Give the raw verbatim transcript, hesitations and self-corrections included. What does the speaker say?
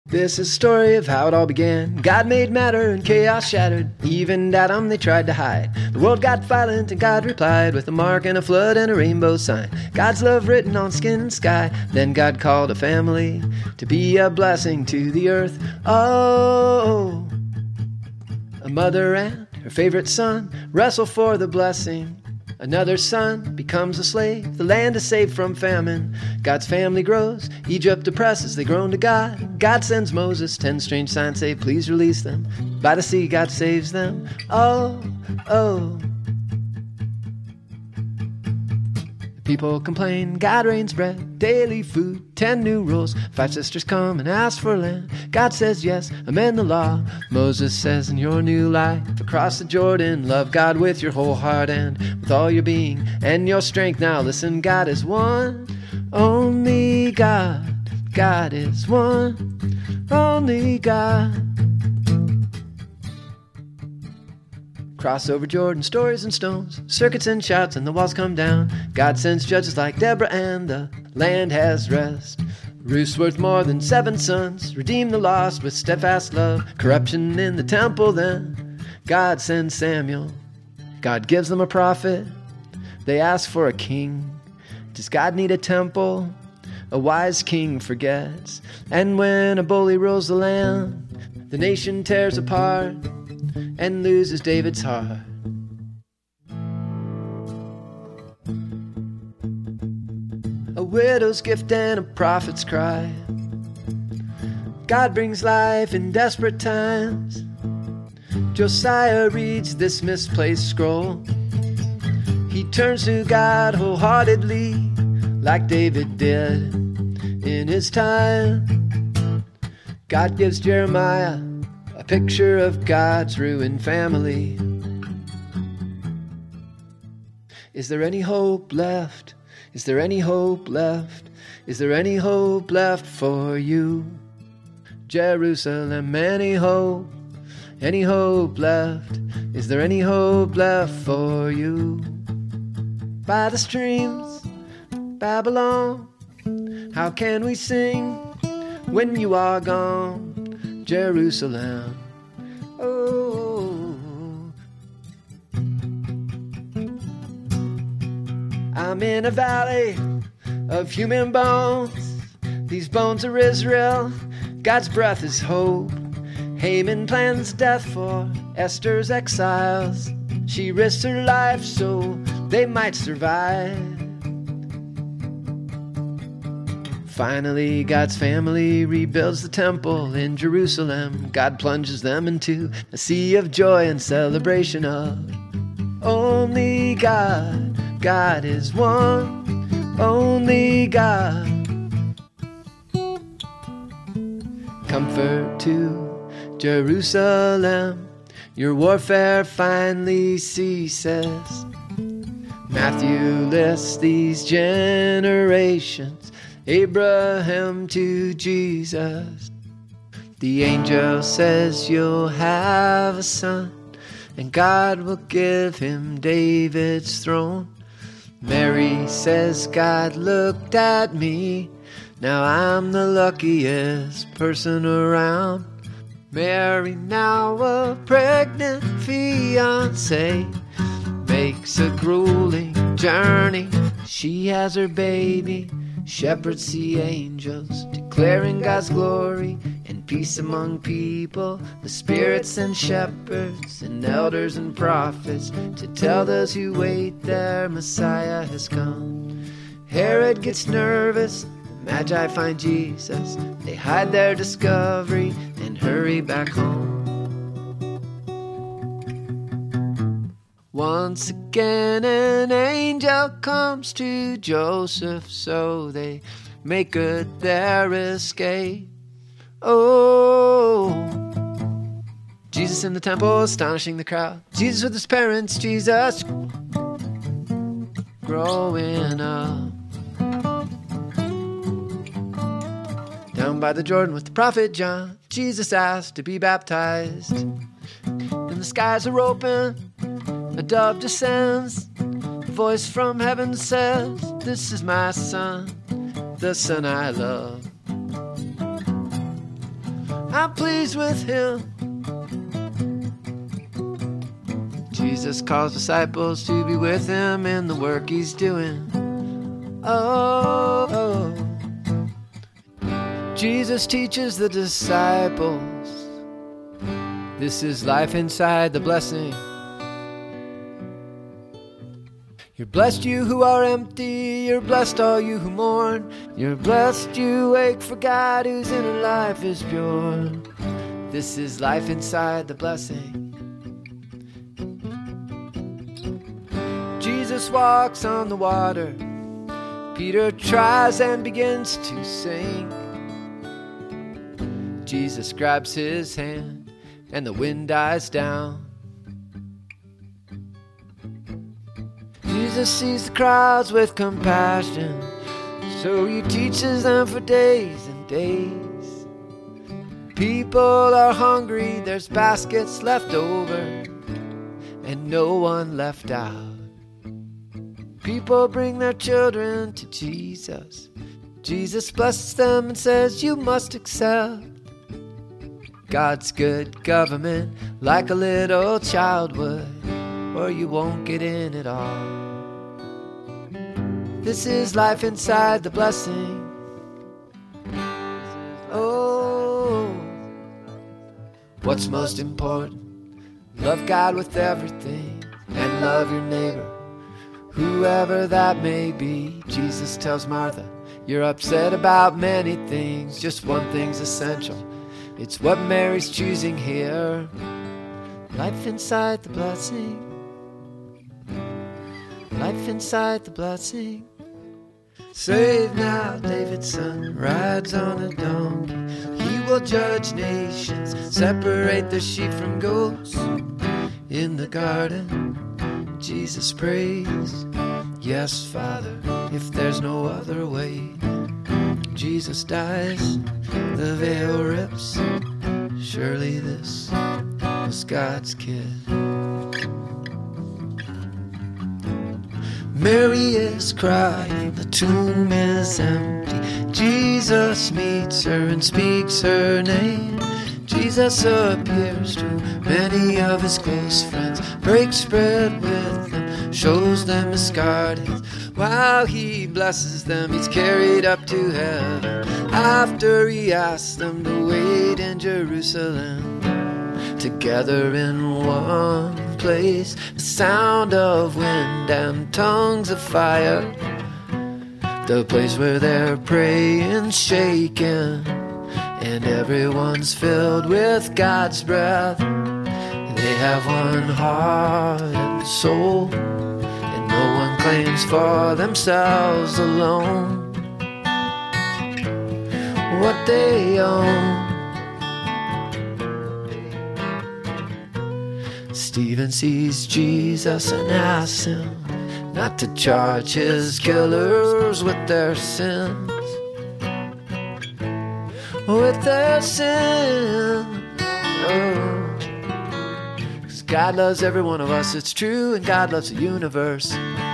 This is a story of how it all began. God made matter and chaos shattered. Even Adam they tried to hide. The world got violent and God replied with a mark and a flood and a rainbow sign. God's love written on skin and sky. Then God called a family to be a blessing to the earth. Oh, a mother and her favorite son wrestle for the blessing. Another son becomes a slave. The land is saved from famine. God's family grows. Egypt oppresses. They groan to God. God sends Moses. Ten strange signs say, please release them. By the sea, God saves them. Oh, oh. People complain, God rains bread, daily food, ten new rules. Five sisters come and ask for land. God says yes, amend the law. Moses says in your new life, across the Jordan, love God with your whole heart and with all your being and your strength. Now listen, God is one, only God. God is one, only God. Cross over Jordan, stories and stones, circuits and shouts, and the walls come down. God sends judges like Deborah, and the land has rest. Ruth's worth more than seven sons. Redeem the lost with steadfast love. Corruption in the temple, then God sends Samuel. God gives them a prophet. They ask for a king. Does God need a temple? A wise king forgets. And when a bully rules the land, the nation tears apart and loses David's heart. A widow's gift and a prophet's cry. God brings life in desperate times. Josiah reads this misplaced scroll. He turns to God wholeheartedly, like David did in his time. God gives Jeremiah a picture of God's ruined family. Is there any hope left? Is there any hope left? Is there any hope left for you? Jerusalem, any hope? Any hope left? Is there any hope left for you? By the streams, Babylon, how can we sing when you are gone? Jerusalem, oh, I'm in a valley of human bones. These bones are Israel, God's breath is hope. Haman plans death for Esther's exiles. She risks her life so they might survive. Finally, God's family rebuilds the temple in Jerusalem. God plunges them into a sea of joy and celebration of only God. God is one, only God. Comfort to Jerusalem, your warfare finally ceases. Matthew lists these generations, Abraham to Jesus. The angel says you'll have a son, and God will give him David's throne. Mary says, God looked at me, now I'm the luckiest person around. Mary, now a pregnant fiancé, makes a grueling journey. She has her baby. Shepherds see angels declaring God's glory and peace among people. The spirits and shepherds and elders and prophets to tell those who wait their Messiah has come. Herod gets nervous, the Magi find Jesus. They hide their discovery and hurry back home. Once again an angel comes to Joseph, so they make good their escape. Oh, Jesus in the temple, astonishing the crowd. Jesus with his parents, Jesus growing up. Down by the Jordan with the prophet John, Jesus asked to be baptized. And the skies are open, a dove descends, a voice from heaven says, this is my son, the son I love. I'm pleased with him. Jesus calls disciples to be with him in the work he's doing. Oh, oh. Jesus teaches the disciples, this is life inside the blessing. You're blessed, you who are empty. You're blessed, all you who mourn. You're blessed, you wake for God, whose inner life is pure. This is life inside the blessing. Jesus walks on the water. Peter tries and begins to sink. Jesus grabs his hand and the wind dies down. Jesus sees the crowds with compassion, so he teaches them for days and days. People are hungry, there's baskets left over, and no one left out. People bring their children to Jesus. Jesus blesses them and says, you must accept God's good government like a little child would, or you won't get in at all. This is life inside the blessing. Oh, what's most important? Love God with everything and love your neighbor, whoever that may be. Jesus tells Martha, you're upset about many things, just one thing's essential. It's what Mary's choosing here. Life inside the blessing. Life inside the blessing. Save now, David's son rides on a donkey. He will judge nations, separate the sheep from goats. In the garden, Jesus prays, yes, Father, if there's no other way. Jesus dies, the veil rips. Surely this was God's kid. Mary is crying, the tomb is empty. Jesus meets her and speaks her name. Jesus appears to many of his close friends, breaks bread with them, shows them his gardens. While he blesses them, he's carried up to heaven, after he asks them to wait in Jerusalem, together in one place. The sound of wind and tongues of fire, the place where they're praying, shaking, and everyone's filled with God's breath. They have one heart and soul, and no one claims for themselves alone what they own. Stephen sees Jesus and asks him not to charge his killers with their sins. With their sin. Oh. 'Cause God loves every one of us, it's true, and God loves the universe.